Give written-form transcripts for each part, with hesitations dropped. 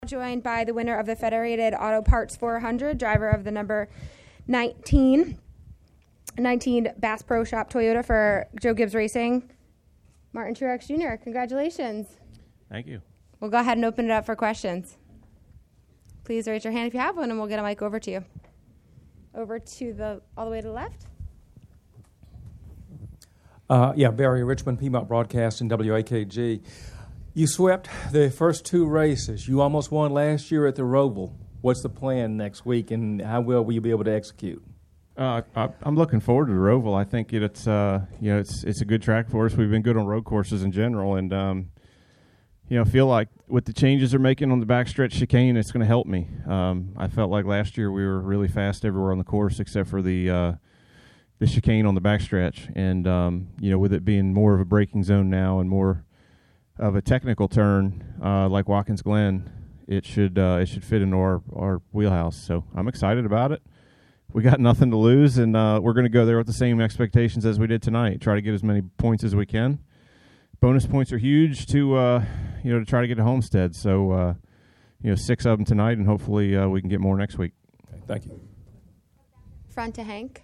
Joined by the winner of the Federated Auto Parts 400, driver of the number 19 Bass Pro Shop Toyota for Joe Gibbs Racing, Martin Truex Jr. Congratulations. Thank you. We'll go ahead and open it up for questions. Please raise your hand if you have one, and we'll get a mic over to you. Over to all the way to the left. Barry Richmond, Piedmont Broadcasting, WAKG. You swept the first two races. You almost won last year at the Roval. What's the plan next week, and how well will you be able to execute? I'm looking forward to the Roval. I think it's a good track for us. We've been good on road courses in general, and feel like with the changes they're making on the backstretch chicane, it's going to help me. I felt like last year we were really fast everywhere on the course except for the chicane on the backstretch, and with it being more of a braking zone now and more of a technical turn like Watkins Glen, it should fit into our wheelhouse. So I'm excited about it. We got nothing to lose, and we're going to go there with the same expectations as we did tonight. Try to get as many points as we can. Bonus points are huge to try to get to Homestead. So 6 of them tonight, and hopefully we can get more next week. Okay, thank you. Front to Hank.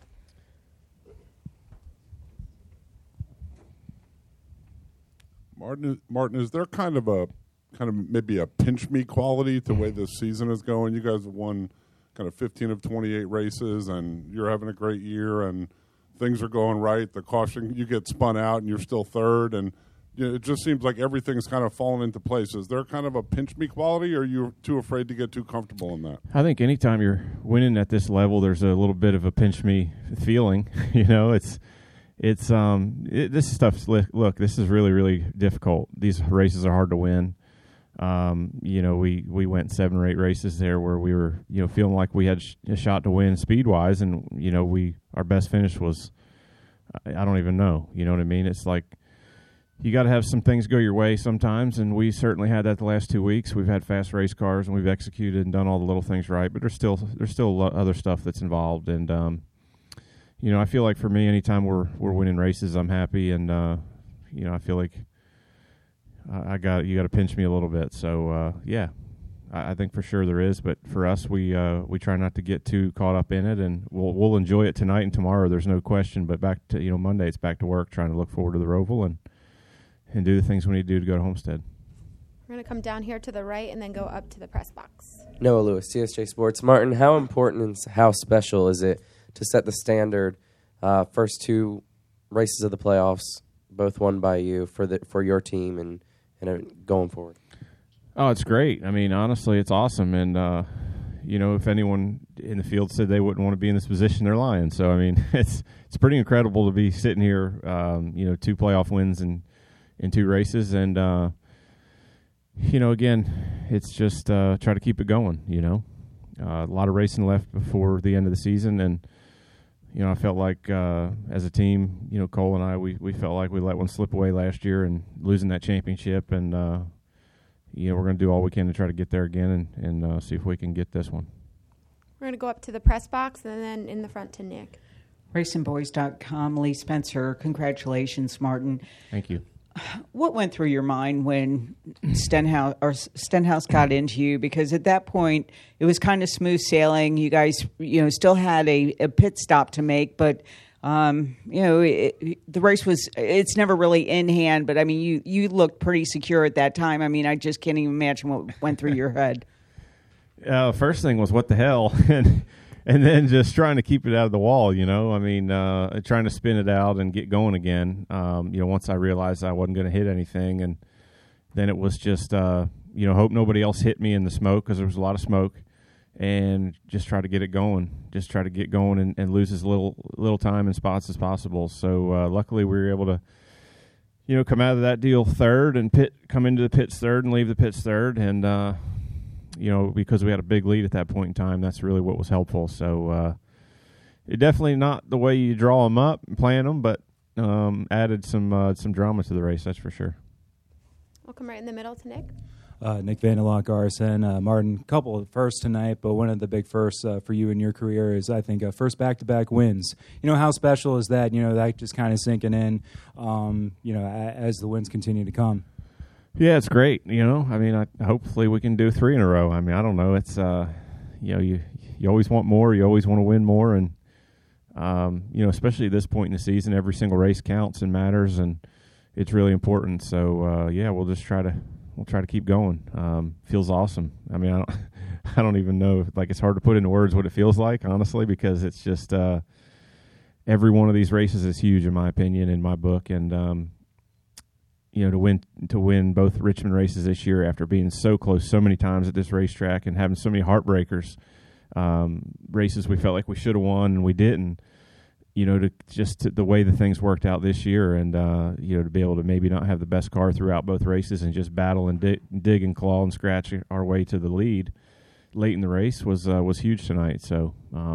Martin, is there kind of maybe a pinch me quality to the way this season is going? You guys have won kind of 15 of 28 races, and you're having a great year, and things are going right. The caution, you get spun out, and you're still third, and it just seems like everything's kind of fallen into place. Is there kind of a pinch me quality, or are you too afraid to get too comfortable in that? I think anytime you're winning at this level, there's a little bit of a pinch me feeling. This is tough. Look, this is really, really difficult. These races are hard to win. We went 7 or 8 races there where we were, feeling like we had a shot to win speed wise, and our best finish was, I don't even know. You know what I mean? It's like you got to have some things go your way sometimes, and we certainly had that the last 2 weeks. We've had fast race cars, and we've executed and done all the little things right, but there's still other stuff that's involved, and I feel like for me, anytime we're winning races, I'm happy, and I feel like you got to pinch me a little bit. So I think for sure there is, but for us, we try not to get too caught up in it, and we'll enjoy it tonight and tomorrow. There's no question. But back to Monday, it's back to work, trying to look forward to the Roval and do the things we need to do to go to Homestead. We're going to come down here to the right and then go up to the press box. Noah Lewis, CSJ Sports. Martin, how important and how special is it to set the standard? First 2 races of the playoffs, both won by you for your team and going forward. Oh, it's great. I mean, honestly, it's awesome. And if anyone in the field said they wouldn't want to be in this position, they're lying. So I mean, it's pretty incredible to be sitting here. 2 playoff wins in 2 races, and again, it's just try to keep it going. A lot of racing left before the end of the season, and I felt like as a team, Cole and I, we felt like we let one slip away last year and losing that championship, and we're going to do all we can to try to get there again and see if we can get this one. We're going to go up to the press box and then in the front to Nick. RacingBoys.com, Lee Spencer. Congratulations, Martin. Thank you. What went through your mind when Stenhouse got into you? Because at that point, it was kind of smooth sailing. You guys, still had a pit stop to make, but the race it's never really in hand. But I mean, you looked pretty secure at that time. I mean, I just can't even imagine what went through your head. First thing was what the hell, and then just trying to keep it out of the wall, I mean, trying to spin it out and get going again. Once I realized I wasn't going to hit anything, and then it was just, hope nobody else hit me in the smoke, because there was a lot of smoke, and just try to get it going. Just try to get going and lose as little time and spots as possible. So luckily we were able to, come out of that deal third and come into the pits third and leave the pits third, and because we had a big lead at that point in time, that's really what was helpful. So it definitely not the way you draw them up and plan them, but added some drama to the race, that's for sure. We'll come right in the middle to Nick. Nick Vanderlock, RSN. Martin, couple of firsts tonight, but one of the big firsts for you in your career is, I think, first back-to-back wins. How special is that? That just kind of sinking in, as the wins continue to come. Yeah, it's great. You know, I mean, hopefully we can do 3 in a row. I mean, I don't know. It's you know, you always want more. You always want to win more, and you know, especially at this point in the season, every single race counts and matters, and it's really important. So yeah, we'll try to keep going. Feels awesome. I mean, I don't even know. Like, it's hard to put into words what it feels like, honestly, because it's just every one of these races is huge in my opinion, in my book, and you know, to win both Richmond races this year after being so close so many times at this racetrack and having so many heartbreakers, races we felt like we should have won and we didn't. You know, to the way the things worked out this year, and you know, to be able to maybe not have the best car throughout both races and just battle and dig and claw and scratch our way to the lead late in the race was huge tonight. So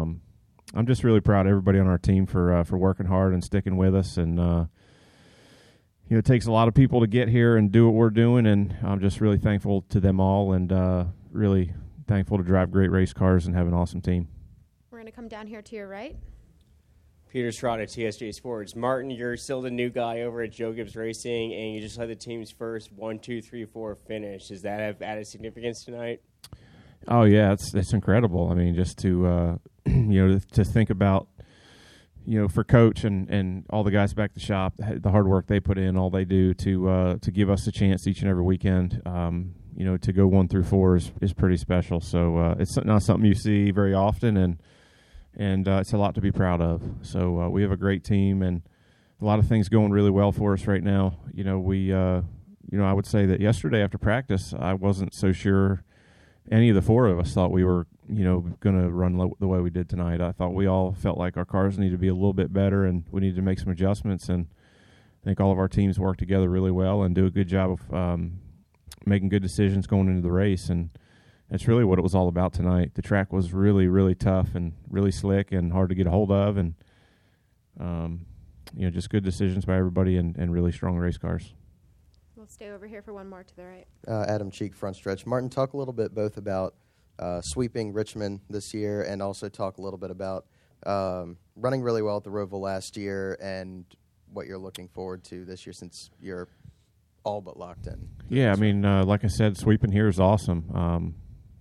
I'm just really proud of everybody on our team for working hard and sticking with us, and you know, it takes a lot of people to get here and do what we're doing, and I'm just really thankful to them all, and really thankful to drive great race cars and have an awesome team. We're going to come down here to your right. Peter Stroud at TSJ Sports. Martin, you're still the new guy over at Joe Gibbs Racing, and you just had the team's first 1, 2, 3, 4 finish. Does that have added significance tonight? Oh yeah, it's incredible. I mean, just to you know, to think about, you know, for Coach and all the guys back at the shop, the hard work they put in, all they do to give us a chance each and every weekend. You know, to go 1 through 4 is pretty special. So it's not something you see very often, and it's a lot to be proud of. So we have a great team and a lot of things going really well for us right now. You know, you know, I would say that yesterday after practice, I wasn't so sure any of the 4 of us thought we were, you know, going to run the way we did tonight. I thought we all felt like our cars needed to be a little bit better and we needed to make some adjustments, and I think all of our teams work together really well and do a good job of making good decisions going into the race, and that's really what it was all about tonight. The track was really, really tough and really slick and hard to get a hold of, and you know, just good decisions by everybody and really strong race cars. We'll stay over here for one more to the right. Adam Cheek, front stretch. Martin, talk a little bit both about sweeping Richmond this year, and also talk a little bit about running really well at the Roval last year and what you're looking forward to this year since you're all but locked in. Yeah, I mean, like I said, sweeping here is awesome.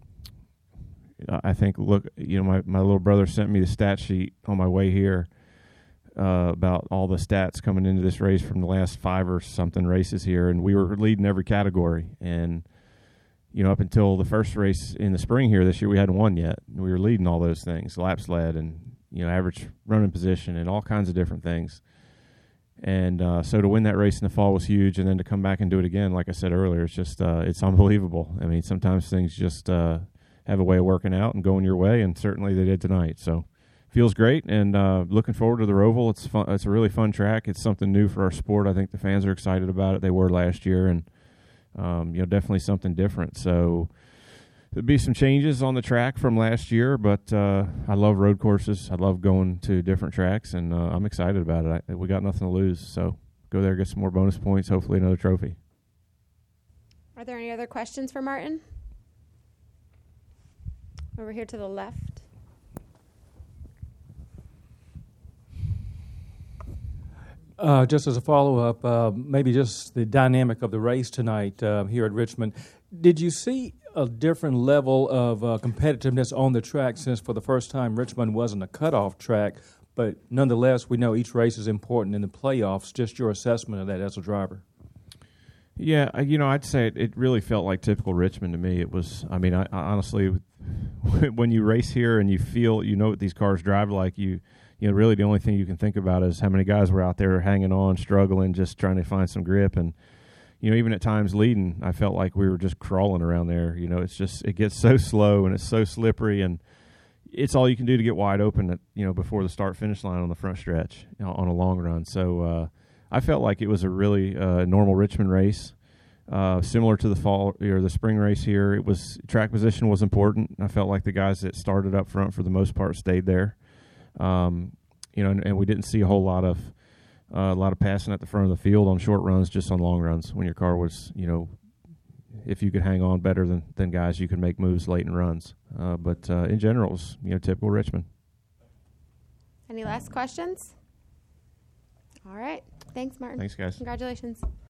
I think, look, you know, my little brother sent me the stat sheet on my way here about all the stats coming into this race from the last 5 or something races here, and we were leading every category. And, you know, up until the first race in the spring here this year, we hadn't won yet. We were leading all those things, laps led and, you know, average running position and all kinds of different things. And so to win that race in the fall was huge, and then to come back and do it again, like I said earlier, it's just it's unbelievable. I mean, sometimes things just have a way of working out and going your way, and certainly they did tonight. So feels great, and looking forward to the Roval. It's fun. It's a really fun track. It's something new for our sport. I think the fans are excited about it. They were last year, and you know, definitely something different. So there'll be some changes on the track from last year, but I love road courses. I love going to different tracks, and I'm excited about it. We got nothing to lose, so go there, get some more bonus points, hopefully another trophy. Are there any other questions for Martin? Over here to the left. Just as a follow-up, maybe just the dynamic of the race tonight here at Richmond. Did you see a different level of competitiveness on the track, since for the first time Richmond wasn't a cutoff track, but nonetheless we know each race is important in the playoffs? Just your assessment of that as a driver. Yeah, you know, I'd say it really felt like typical Richmond to me. It was, I mean, I honestly, when you race here and you feel, you know what these cars drive like, you know, really the only thing you can think about is how many guys were out there hanging on, struggling, just trying to find some grip. And, you know, even at times leading, I felt like we were just crawling around there. You know, it's just, it gets so slow and it's so slippery, and it's all you can do to get wide open at, you know, before the start-finish line on the front stretch, you know, on a long run. So I felt like it was a really normal Richmond race, similar to the fall or the spring race here. It was, track position was important. I felt like the guys that started up front for the most part stayed there. You know, and we didn't see a lot of passing at the front of the field on short runs, just on long runs. When your car was, you know, if you could hang on better than guys, you could make moves late in runs. But in general, it was, you know, typical Richmond. Any last questions? All right. Thanks, Martin. Thanks, guys. Congratulations.